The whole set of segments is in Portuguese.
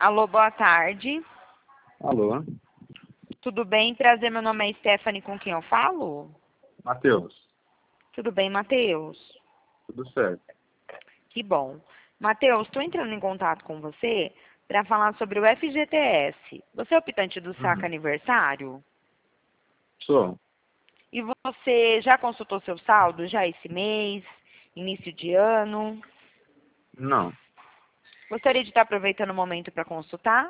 Alô, boa tarde. Alô, Tudo bem? Prazer, meu nome é Stephanie, com quem eu falo? Matheus, Tudo bem, Matheus? tudo certo? Que bom. Matheus, estou entrando em contato com você para falar sobre o FGTS. Você é optante do Saca Uhum. Aniversário? Sou. E você já consultou seu saldo já esse mês, início de ano? Não, Gostaria de estar aproveitando o momento para consultar?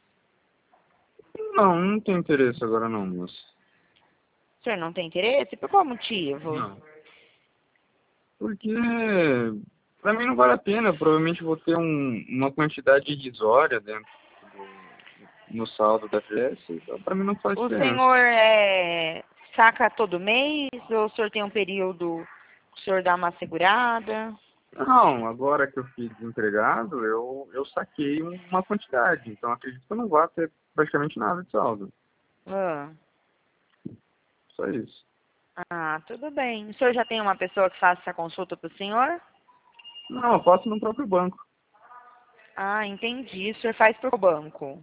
não tenho interesse agora não, moço. O senhor não tem interesse? Por qual motivo? Não. Porque pra mim não vale a pena, eu provavelmente vou ter uma quantidade irrisória dentro no saldo da FS, então pra mim não faz O diferença. senhor saca todo mês ou o senhor tem um período que o senhor dá uma segurada? Não, agora que eu fiquei desempregado, eu saquei uma quantidade, então acredito que eu não vá ter praticamente nada de saldo. Ah, Só isso. tudo bem. O senhor já tem uma pessoa que faça essa consulta para o senhor? Não, eu faço no próprio banco. Ah, entendi. O senhor faz por banco.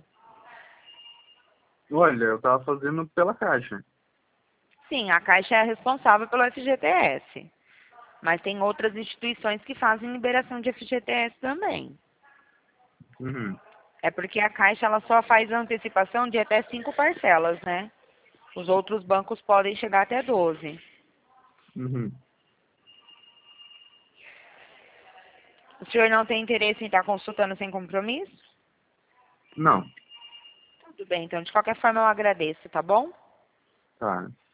Olha, eu tava fazendo pela Caixa. Sim, a Caixa é responsável pelo FGTS. Mas tem outras instituições que fazem liberação de FGTS também. Uhum. É porque a Caixa ela só faz antecipação de até 5 parcelas, né? Os outros bancos podem chegar até 12. Uhum. O senhor não tem interesse em estar consultando sem compromisso? Não, Tudo bem, então de qualquer forma eu agradeço, tá bom? tá.